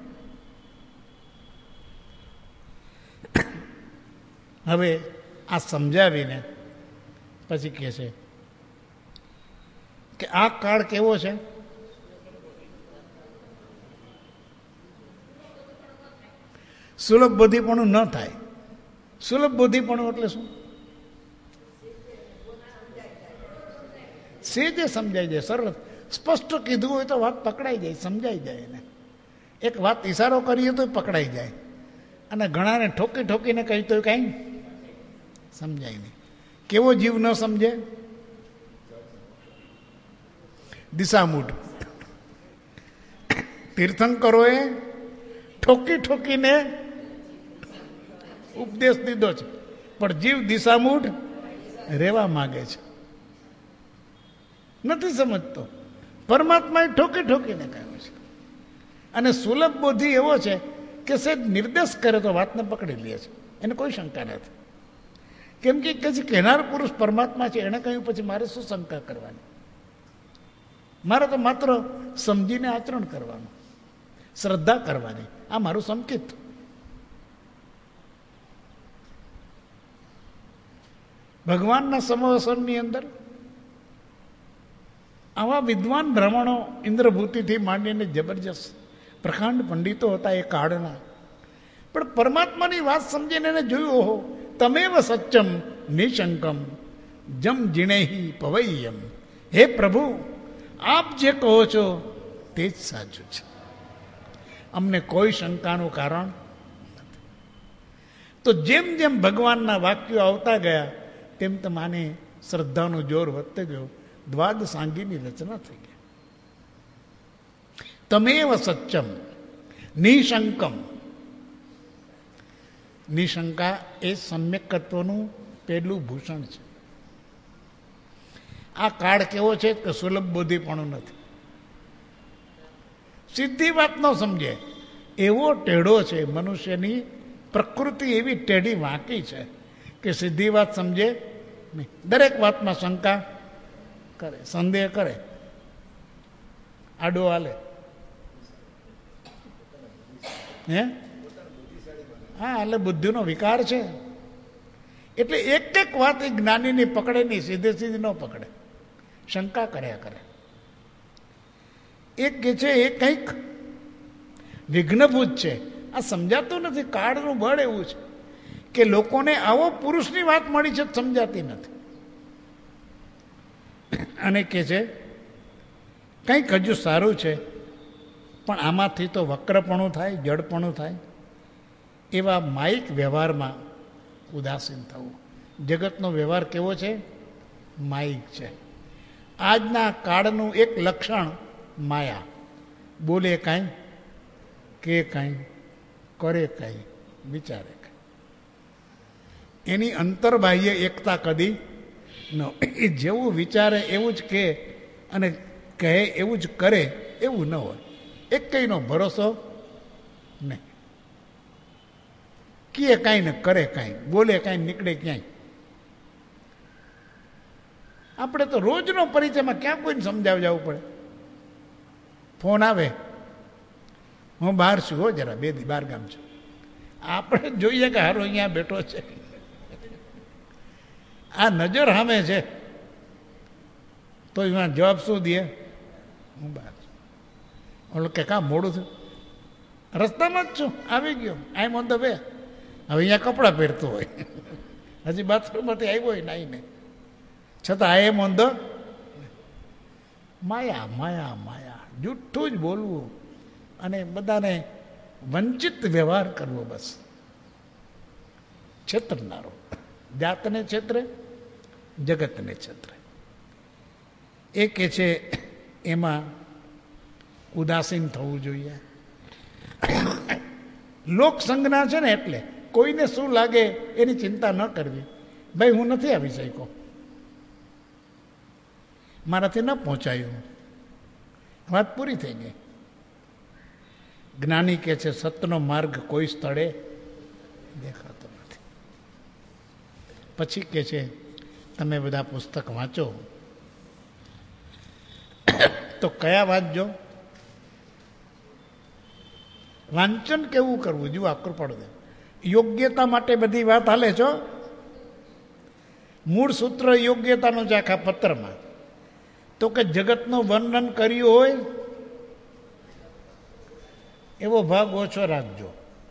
A: હવે આ સમજાવીને પછી કહે છે કે આ કાળ કેવો છે? સુલભ બુદ્ધિપણું ન થાય. સુલભ બુદ્ધિપણું એટલે શું? સેજે સમજાઈ જાય, સરળ સ્પષ્ટ કીધું હોય તો વાત પકડાઈ જાય, સમજાઈ જાય એને. એક વાત ઈશારો કરીએ તો પકડાઈ જાય, અને ઘણાને ઠોકી ઠોકીને કહી તો કાંઈ સમજાય નહીં. કેવો જીવ ન સમજે? દિશામૂઢ. તીર્થંકરોએ ઠોકી ઠોકીને ઉપદેશ દીધો છે, પણ જીવ દિશામૂઢ રહેવા માંગે છે, નથી સમજતો. પરમાત્માએ ઠોકી ઠોકીને કહ્યું છે. અને સુલભ બુદ્ધિ એવો છે કે સહેજ નિર્દેશ કરે તો વાતને પકડી લે છે, એને કોઈ શંકા નથી. કેમ કે કહેનાર પુરુષ પરમાત્મા છે, એને કહ્યું પછી મારે શું શંકા કરવાની? મારે તો માત્ર સમજીને આચરણ કરવાનું, શ્રદ્ધા કરવાની. આ મારું સંકેત. ભગવાનના સમવસનની અંદર આવા વિદ્વાન બ્રાહ્મણો ઇન્દ્રભૂતિથી માંડીને જબરજસ્ત પ્રકાંડ પંડિતો હતા એ કાળના. પણ પરમાત્માની વાત સમજીને એને જોયું, ઓહો તમેવ સચ્ચમ નિશંકમ જમ જીણેહી પવૈયમ. હે પ્રભુ, આપ જે કહો છો તે જ સાચું છે, અમને કોઈ શંકાનું કારણ નથી. તો જેમ જેમ ભગવાનના વાક્યો આવતા ગયા તેમ તેમ આને શ્રદ્ધાનું જોર વધતે ગયું. દ્વાદ સાંગીની રચના થઈ ગઈ. તમેવ સચ્ચમ નિશંકમ. નિશંકા એ સમ્યકત્વનું પહેલું ભૂષણ છે. આ કાળ કેવો છે કે સુલભ બુદ્ધિપણું નથી. સીધી વાત ન સમજે એવો ટેઢો છે. મનુષ્યની પ્રકૃતિ એવી ટેઢી વાંકી છે કે સીધી વાત સમજે નહીં. દરેક વાતમાં શંકા કરે, સંદેહ કરે, આડો હાલે. હે હા, એટલે બુદ્ધિનો વિકાર છે. એટલે એક એક વાત એ જ્ઞાનીની પકડે નહીં, સીધે સીધી ન પકડે, શંકા કર્યા કરે. એક કે છે એ કંઈક વિઘ્નભૂત છે. આ સમજાતું નથી. કાળનું બળ એવું છે કે લોકોને આવો પુરુષની વાત મળી છે સમજાતી નથી. અને કે છે કંઈક હજુ સારું છે, પણ આમાંથી તો વક્રપણું થાય, જડપણું થાય. એવા માયિક વ્યવહારમાં ઉદાસીન થવું. જગતનો વ્યવહાર કેવો છે? માયિક છે. આજના કાળનું એક લક્ષણ માયા. બોલે કાંઈ, કે કાંઈ, કરે કાંઈ, વિચારે કાંઈ. એની અંતર્બાહ્ય એકતા કદી ન. એ જેવું વિચારે એવું જ કહે, અને કહે એવું જ કરે એવું ન હોય. એક કંઈનો ભરોસો નહીં. કહે કાંઈ ને કરે કાંઈ, બોલે કાંઈ, નીકળે ક્યાંય. આપણે તો રોજનો પરિચયમાં ક્યાં કોઈને સમજાવી જવું પડે. ફોન આવે, હું બહાર છું, હો જરા 2 દી બહાર ગામ છું. આપણે જોઈએ કે હારો અહીંયા બેઠો છે, આ નજર સામે છે, તો એમાં જવાબ શું દે? હું બહાર છું. ઓલો કે કાં મોડું થયું? રસ્તામાં જ છું, આવી ગયો, I am on the way. હવે અહીંયા કપડાં પહેરતો હોય, હજી બાથરૂમમાંથી આવ્યો હોય નાઈને, છતાં આઈ એમ ઓન ધ. માયા માયા માયા, જૂઠું જ બોલવું અને બધાને વંચિત વ્યવહાર કરવો, બસ છેતરનારો. જાતને છેતરે, જગતને છેતરે. એ કે છે એમાં ઉદાસીન થવું જોઈએ. લોક સંજ્ઞા છે ને, એટલે કોઈને શું લાગે એની ચિંતા ન કરવી. ભાઈ હું નથી આવી શક્યો, મારાથી ન પહોંચાયું, વાત પૂરી થઈ ગઈ. જ્ઞાની કે છે સતનો માર્ગ કોઈ સ્થળે દેખાતો નથી. પછી કે છે તમે બધા પુસ્તક વાંચો, તો કયા વાંચજો? વાંચન કેવું કરવું જુઓ, આકર પડે. યોગ્યતા માટે બધી વાત હાલે છો. મૂળ સૂત્ર યોગ્યતાનું જ આખા પત્રમાં. તો કે જગતનું વર્ણન કર્યું હોય એવો ભાગ ઓછો રાખજો.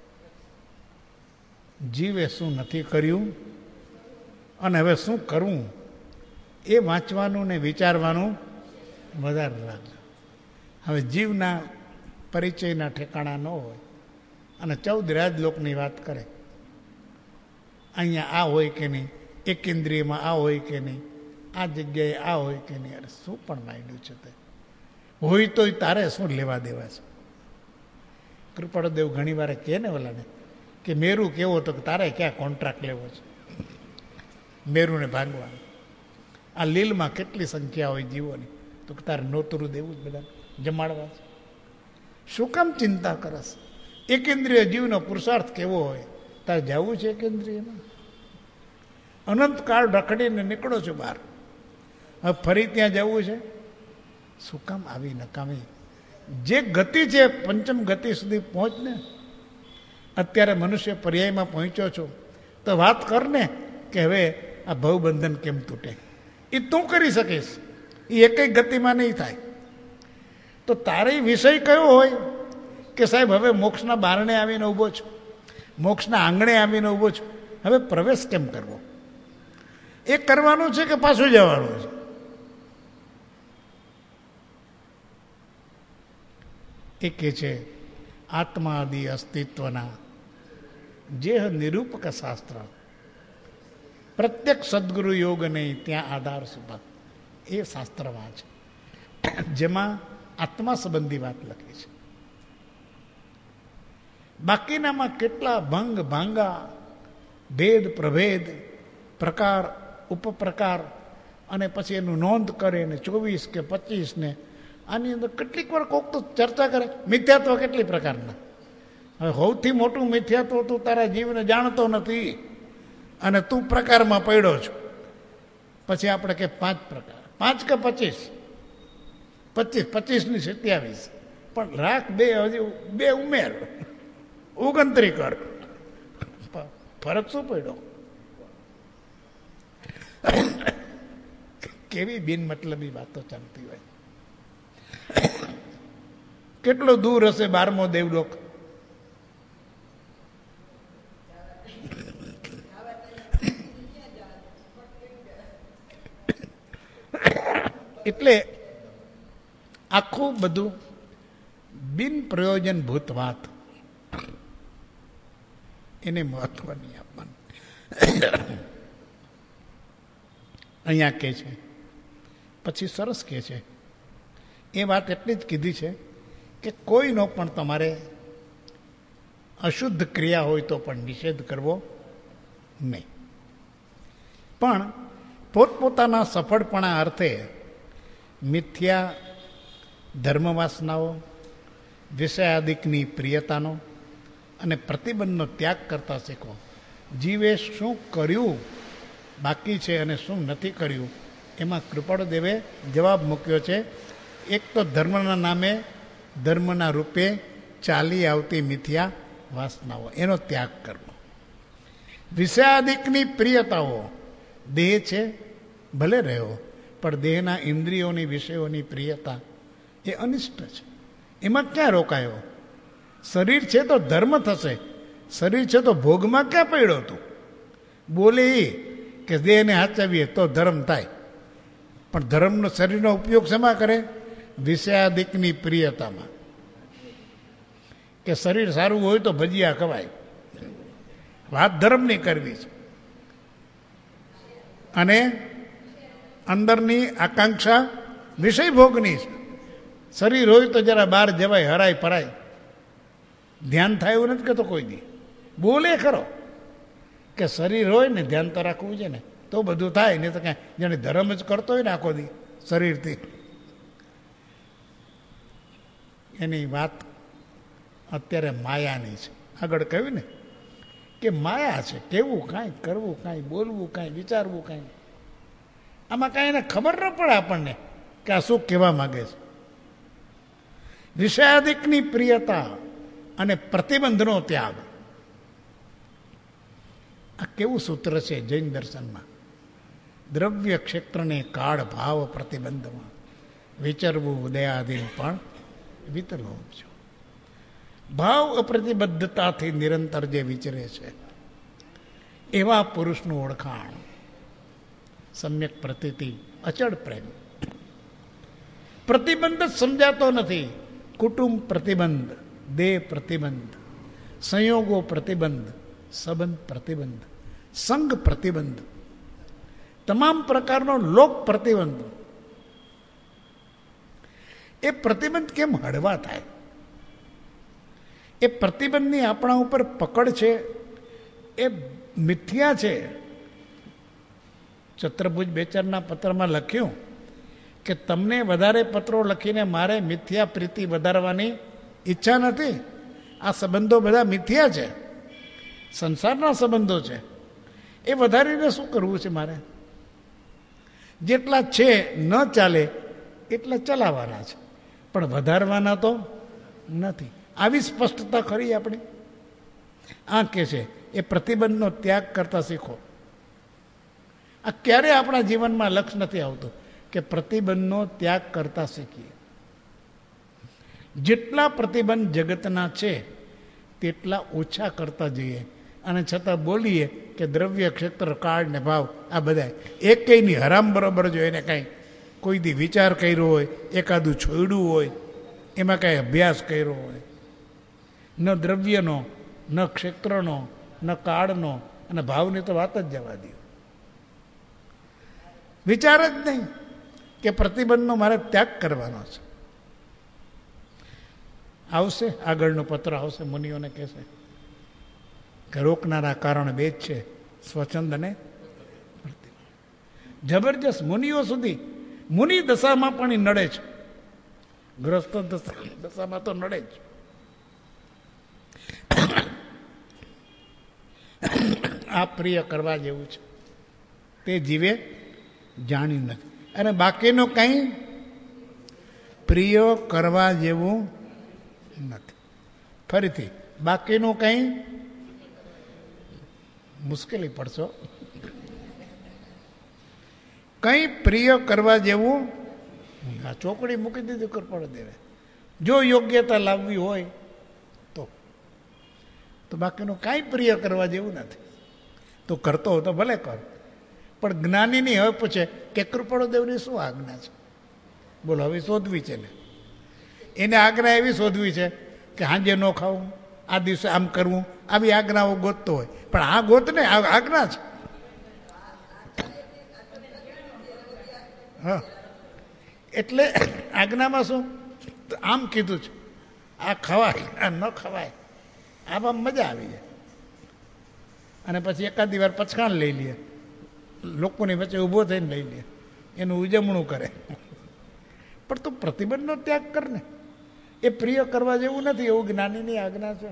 A: જીવે શું નથી કર્યું અને હવે શું કરવું એ વાંચવાનું ને વિચારવાનું વધારે રાખજો. હવે જીવના પરિચયના ઠેકાણા ન હોય અને 14 રાજલોકની વાત કરે. અહીંયા આ હોય કે નહીં, એક ઇન્દ્રિયમાં આ હોય કે નહીં, આ જગ્યાએ આ હોય કે નહીં. અરે શું પણ માંડ્યું છે તે હોય તોય તારે શું લેવા દેવા છે? કૃપાળદેવ ઘણી વાર કહે ને ઓલાને કે મેરું કેવો તો તારે ક્યાં કોન્ટ્રાક્ટ લેવો છે મેરુને ભાંગવાનું? આ લીલમાં કેટલી સંખ્યા હોય જીવોની, તો તારે નોતરું દેવું જ બધા જમાડવા છે. શું કામ ચિંતા કરસ? એકેન્દ્રિય જીવનો પુરુષાર્થ કેવો હોય, તારે જવું છે એકેન્દ્રિયમાં? અનંતકાળ રખડીને નીકળો છો બહાર, હવે ફરી ત્યાં જવું છે? શું કામ આવી નકામી? જે ગતિ છે પંચમ ગતિ સુધી પહોંચને. અત્યારે મનુષ્ય પર્યાયમાં પહોંચ્યો છો તો વાત કર ને કે હવે આ ભવબંધન કેમ તૂટે. એ તું કરી શકીશ, એ એકઈ ગતિમાં નહીં થાય. તો તારે વિષય કયો હોય કે સાહેબ હવે મોક્ષના બારણે આવીને ઊભો છું, મોક્ષના આંગણે આવીને ઊભો છું, હવે પ્રવેશ કેમ કરવો? એ કરવાનું છે કે પાછું જવાનું છે? એ કે છે આત્મા આદિ અસ્તિત્વના જે નિરૂપક શાસ્ત્ર પ્રત્યેક સદગુરુ યોગ નહીં ત્યાં આધાર સુભા એ શાસ્ત્રમાં છે, જેમાં આત્મા સંબંધી વાત લખી છે. બાકીનામાં કેટલા ભંગ ભાંગા, ભેદ પ્રભેદ, પ્રકાર ઉપપ્રકાર, અને પછી એનું નોંધ કરે ને 24 કે 25 ને આની અંદર કેટલીક વાર કોક તો ચર્ચા કરે મિથ્યાત્વ કેટલી પ્રકારના. હવે સૌથી મોટું મિથ્યાત્વ તું તારા જીવને જાણતો નથી અને તું પ્રકારમાં પડ્યો છો. પછી આપણે કે 5 પ્રકાર, 5 કે 25, 25 ની 27, પણ રાખ 2 ઉમેર, 29 કર, ફરક શું પડ્યો? કેવી બિનમતલબી વાતો ચાલતી હોય. કેટલો દૂર હશે 12મો દેવલોક? એટલે આખું બધું બિન પ્રયોજનભૂત વાત એને મહત્વની આપવાનું. અહીંયા કે છે પછી સરસ કે છે એ વાત એટલી જ કીધી છે કે કોઈનો પણ તમારે અશુદ્ધ ક્રિયા હોય તો પણ નિષેધ કરવો નહીં, પણ પોતપોતાના સફળપણા અર્થે મિથ્યા ધર્મવાસનાઓ, વિષયાદિકની પ્રિયતાનો અને પ્રતિબંધનો ત્યાગ કરતા શીખો. જીવે શું કર્યું બાકી છે અને શું નથી કર્યું એમાં કૃપાળુદેવે જવાબ મૂક્યો છે. એક તો ધર્મના નામે, ધર્મના રૂપે ચાલી આવતી મિથ્યા વાસનાઓ, એનો ત્યાગ કરવો. વિષયાદિકની પ્રિયતાઓ, દેહ છે ભલે રહ્યો, પણ દેહના ઇન્દ્રિયોની વિષયોની પ્રિયતા એ અનિષ્ટ છે. એમાં ક્યાં રોકાયો? શરીર છે તો ધર્મ થશે, શરીર છે તો ભોગમાં ક્યાં પડ્યો તું? બોલે એ કે દેહને હાચવીએ તો ધર્મ થાય, પણ ધર્મનો શરીરનો ઉપયોગ શેમાં કરે? વિષયાદિકની પ્રિયતામાં. કે શરીર સારું હોય તો ભજીયા ખવાય, વાત ધર્મની કરવી છે. અને અંદરની આકાંક્ષા વિષય ભોગની છે. શરીર હોય તો જરા બહાર જવાય, હરાય ફરાય, ધ્યાન થાય એવું નથી કહેતો કોઈ દી. બોલે ખરો કે શરીર હોય ને ધ્યાન તો રાખવું છે ને તો બધું થાય, નહીં તો કાંઈ જાણે ધર્મ જ કરતો હોય ને આખો દી શરીરથી. એની વાત અત્યારે માયાની છે. આગળ કહ્યું ને કે માયા છે, કેવું કાંઈ, કરવું કાંઈ, બોલવું કાંઈ, વિચારવું કાંઈ, આમાં કાંઈ એને ખબર ન પડે આપણને કે આ શું કહેવા માગે છે. વિષયાધિકની પ્રિયતા અને પ્રતિબંધનો ત્યાગ, આ કેવું સૂત્ર છે જૈન દર્શનમાં. દ્રવ્ય ક્ષેત્રને કાળ ભાવ પ્રતિબંધમાં વિચરવું ઉદયાધીન પણ વિતલોપ છો. ભાવ અપ્રતિબદ્ધતાથી નિરંતર જે વિચરે છે એવા પુરુષનું ઓળખાણ સમ્યક પ્રતીતિ, અચળ પ્રેમ. પ્રતિબંધ જ સમજાતો નથી. કુટુંબ પ્રતિબંધ, દેહ પ્રતિબંધ, સંયોગો પ્રતિબંધ, સંબંધ પ્રતિબંધ, સંઘ પ્રતિબંધ, તમામ પ્રકારનો લોક પ્રતિબંધ. એ પ્રતિબંધ કેમ હળવા થાય? એ પ્રતિબંધની આપણા ઉપર પકડ છે એ મિથ્યા છે. ચત્રભુજ બેચરના પત્રમાં લખ્યું કે તમને વધારે પત્રો લખીને મારે મિથ્યા પ્રીતિ વધારવાની ઈચ્છા નથી. આ સંબંધો બધા મિથ્યા છે, સંસારના સંબંધો છે. એ વધારીને શું કરવું છે મારે? જેટલા છે ન ચાલે એટલા ચલાવવાના છે, પણ વધારવાના તો નથી. આવી સ્પષ્ટતા ખરી આપણી? આ કે છે એ પ્રતિબંધનો ત્યાગ કરતા શીખો. આ ક્યારે આપણા જીવનમાં લક્ષ નથી આવતું કે પ્રતિબંધનો ત્યાગ કરતા શીખીએ. જેટલા પ્રતિબંધ જગતના છે તેટલા ઓછા કરતા જઈએ, અને છતાં બોલીએ કે દ્રવ્ય ક્ષેત્ર, કાળ ને ભાવ આ બધા એકેયની હરામ બરોબર જો એને કાંઈ કોઈ દી વિચાર કર્યો હોય, એકાદું છોડ્યું હોય, એમાં કાંઈ અભ્યાસ કર્યો હોય, ન દ્રવ્યનો, ન ક્ષેત્રનો, ન કાળનો, અને ભાવની તો વાત જ જવા દો. વિચાર જ નહીં કે પ્રતિબંધનો મારે ત્યાગ કરવાનો છે. આવશે આગળનો પત્ર આવશે, મુનિઓને કહેશે કે રોકનારા કારણ બે જ છે, સ્વચ્છંદ અને પ્રતિબંધ. જબરજસ્ત મુનિઓ સુધી, મુનિ દશામાં પણ એ નડે છે, ગ્રસ્ત દશામાં તો નડે જ. આ પ્રિય કરવા જેવું છે તે જીવે જાણી નથી, અને બાકીનું કંઈ પ્રિય કરવા જેવું નથી. ફરીથી બાકીનું કંઈ મુશ્કેલી પડશો, કંઈ પ્રિય કરવા જેવું. આ ચોકડી મૂકી દીધી કરપડ દેવે. જો યોગ્યતા લાવવી હોય તો બાકીનું કાંઈ પ્રિય કરવા જેવું નથી. તો કરતો હોય તો ભલે કર, પણ જ્ઞાનીની હવે પૂછે કે કૃપાળુદેવની શું આજ્ઞા છે? બોલો, હવે શોધવી છે ને. એને આજ્ઞા એવી શોધવી છે કે હાંજે ન ખાવું, આ દિવસે આમ કરવું, આવી આજ્ઞાઓ ગોતતો હોય. પણ આ ગોત ને આજ્ઞા છે. હા, એટલે આજ્ઞામાં શું આમ કીધું છે, આ ખવાય, આ ન ખવાય, આમાં મજા આવી જાય. અને પછી એકાદી વાર પચકાણ લઈ લે, લોકોની વચ્ચે ઊભો થઈને લઈ લે, એનું ઉજવણું કરે. પણ તું પ્રતિબંધનો ત્યાગ કર ને. એ પ્રિય કરવા જેવું નથી, એવું જ્ઞાનીની આજ્ઞા છે.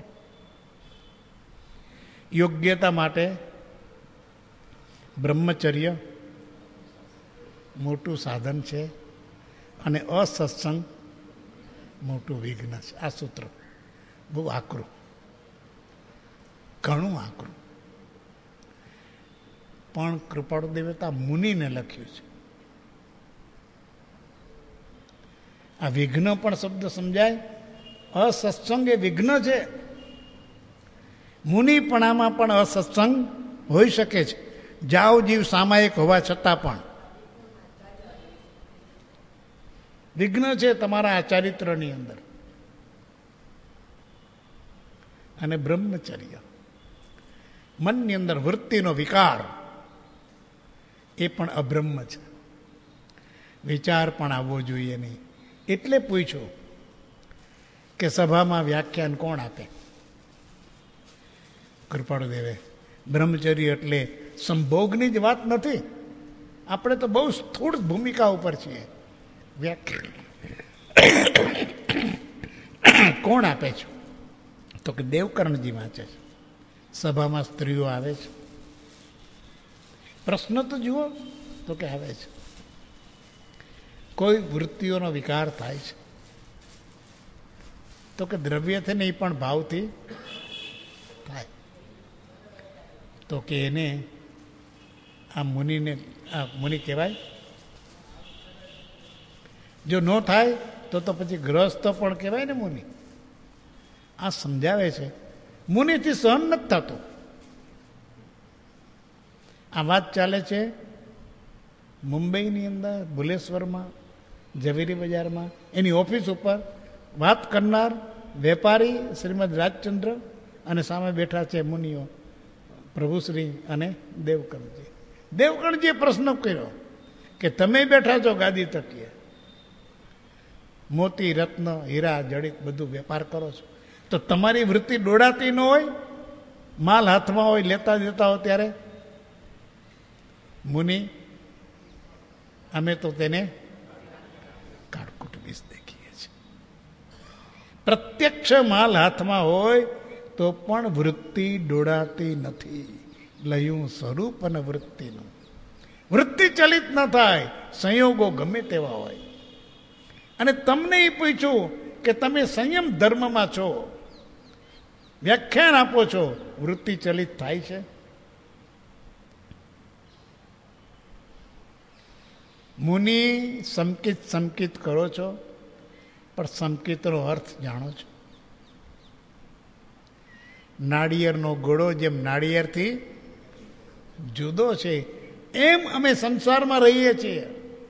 A: યોગ્યતા માટે બ્રહ્મચર્ય મોટું સાધન છે, અને અસત્સંગ મોટું વિઘ્ન છે. આ સૂત્ર બહુ આકરું, ઘણું આકરું, પણ કૃપાળુ દેવતા મુનિને લખ્યું છે. આ વિઘ્ન પણ શબ્દ સમજાય. અસત્સંગ એ વિઘ્ન છે. મુનિપણામાં પણ અસત્સંગ હોઈ શકે છે, જાવ જીવ સામાયિક હોવા છતાં પણ વિઘ્ન છે તમારા આ ચારિત્રની અંદર. અને બ્રહ્મચર્ય, મનની અંદર વૃત્તિનો વિકાર, એ પણ અબ્રહ્મ છે. વિચાર પણ આવવો જોઈએ નહીં. એટલે પૂછ્યું કે સભામાં વ્યાખ્યાન કોણ આપે? કૃપાળુદેવે બ્રહ્મચર્ય એટલે સંભોગની જ વાત નથી. આપણે તો બહુ સ્થૂળ ભૂમિકા ઉપર છીએ. કોણ આપે છે? તો કે દેવકર્ણજી વાંચે છે. સભામાં સ્ત્રીઓ આવે છે. પ્રશ્ન તો જુઓ તો કે આવે છે. કોઈ વૃત્તિઓનો વિકાર થાય છે તો કે દ્રવ્યથી નહીં પણ ભાવથી થાય. તો કે એને આ મુનિ કહેવાય. જો ન થાય તો પછી ગ્રસ્ત પણ કહેવાય ને મુનિ. આ સમજાવે છે મુનિથી સહન નથી થતું. આ વાત ચાલે છે મુંબઈની અંદર ભુલેશ્વરમાં, ઝવેરી બજારમાં. એની ઓફિસ ઉપર વાત કરનાર વેપારી શ્રીમદ રાજચંદ્ર અને સામે બેઠા છે મુનિઓ, પ્રભુશ્રી અને દેવકર્ણજી. દેવકર્ણજીએ પ્રશ્ન કર્યો કે તમે બેઠા છો ગાદી તકીએ, મોતી રત્ન હીરા જડિત બધું વેપાર કરો છો, તો તમારી વૃત્તિ દોડાતી ન હોય? માલ હાથમાં હોય, લેતા દેતા હો ત્યારે? મુનિ, અમે તો તેને કાળકૂટ વિષ દેખીએ છીએ. પ્રત્યક્ષ માલ હાથમાં હોય તો પણ વૃત્તિ દોડાતી નથી. લયું સ્વરૂપ અને વૃત્તિનું. વૃત્તિ ચલિત ન થાય, સંયોગો ગમે તેવા હોય. અને તમને એ પૂછ્યું કે તમે સંયમ ધર્મમાં છો, વ્યાખ્યાન આપો છો, વૃત્તિ ચલિત થાય છે? મુનિ, સંકિત કરો છો, પણ સંકિતનો અર્થ જાણો છો? નાળિયેરનો ગોળો જેમ નાળિયેરથી જુદો છે, એમ અમે સંસારમાં રહીએ છીએ.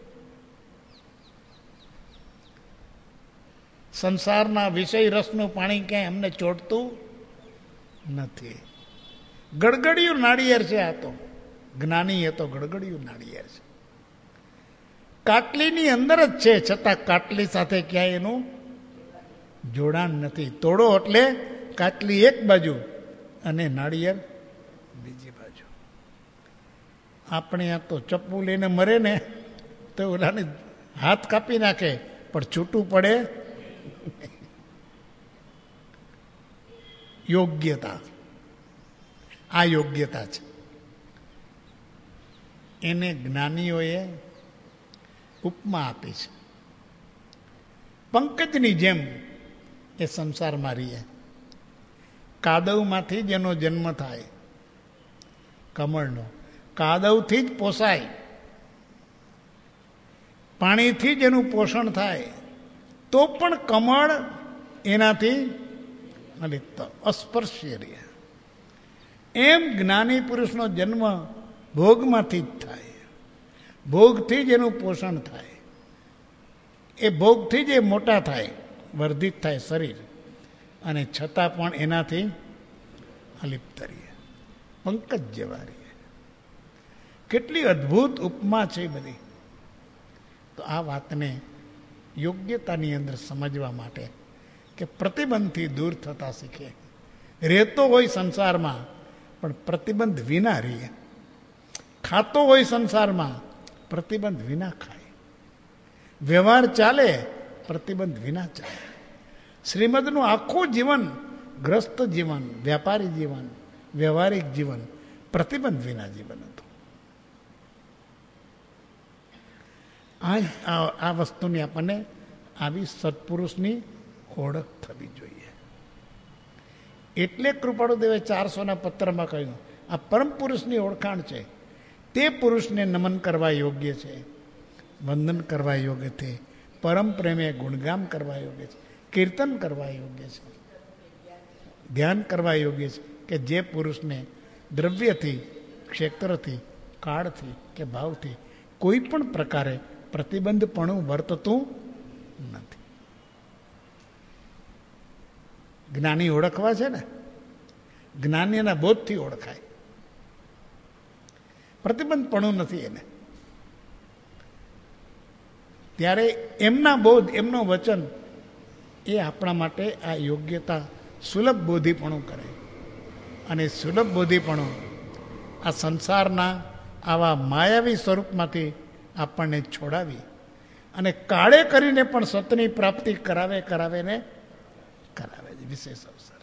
A: સંસારના વિષય રસનું પાણી ક્યાંય અમને ચોટતું નથી. ગડગડિયું નાળિયેર છે આ તો. જ્ઞાની એ તો ગડગડિયું નાળિયેર છે. કાટલીની અંદર જ છે, છતાં કાટલી સાથે ક્યાંય એનું જોડાણ નથી. તોડો એટલે કાટલી એક બાજુ અને નાળિયેર બીજી બાજુ. આપણે આ તો ચપ્પુ લઈને મરે ને તો ઓલાને હાથ કાપી નાખે, પણ છૂટું પડે. યોગ્યતા, આ યોગ્યતા છે. એને જ્ઞાનીઓએ ઉપમા આપી છે. પંકજની જેમ એ સંસારમાં રહીએ. કાદવમાંથી જ એનો જન્મ થાય, કમળનો. કાદવથી જ પોસાય, પાણીથી જ એનું પોષણ થાય, તો પણ કમળ એનાથી અસ્પર્શ્ય રહે. એમ જ્ઞાની પુરુષનો જન્મ ભોગમાંથી જ થાય, ભોગથી જ એનું પોષણ થાય, એ ભોગથી જ એ મોટા થાય, વર્ધિત થાય શરીર, અને છતાં પણ એનાથી અલિપ્ત રહે, પંકજ જેવા રહે. કેટલી અદ્ભુત ઉપમા છે બધી. તો આ વાતને યોગ્યતાની અંદર સમજવા માટે કે પ્રતિબંધથી દૂર થતા શીખે. રહેતો હોય સંસારમાં પણ પ્રતિબંધ વિના રહે. ખાતો હોય સંસારમાં, પ્રતિબંધ વિના ખાય. વ્યવહાર ચાલે, પ્રતિબંધ વિના ચાલે. શ્રીમદનું આખું જીવન, ગ્રસ્ત જીવન, વ્યાપારી જીવન, વ્યવહારિક જીવન, પ્રતિબંધ વિના જીવન હતું. આ વસ્તુની આપણને આવી સત્પુરુષની ઓળખ થવી જોઈએ. એટલે કૃપાળુદેવે 400ના પત્રમાં કહ્યું, આ પરમ પુરુષની ઓળખાણ છે. તે પુરુષને નમન કરવા યોગ્ય છે, વંદન કરવા યોગ્ય છે, પરમ પ્રેમે ગુણગાન કરવા યોગ્ય છે, કીર્તન કરવા યોગ્ય છે, ધ્યાન કરવા યોગ્ય છે, કે જે પુરુષને દ્રવ્યથી, ક્ષેત્રથી, કાળથી કે ભાવથી કોઈ પણ પ્રકારે પ્રતિબંધપણું વર્તતું નથી. જ્ઞાની ઓળખવા છે ને, જ્ઞાનીના બોધથી ઓળખાય. પ્રતિબંધપણું નથી એને. ત્યારે એમના બોધ, એમનો વચન એ આપણા માટે આ યોગ્યતા સુલભ બોધીપણું કરે. અને સુલભ બુદ્ધિપણું આ સંસારના આવા માયાવી સ્વરૂપમાંથી આપણને છોડાવી અને કાળે કરીને પણ સતની પ્રાપ્તિ કરાવે ને કરાવે છે. વિશેષ અવસર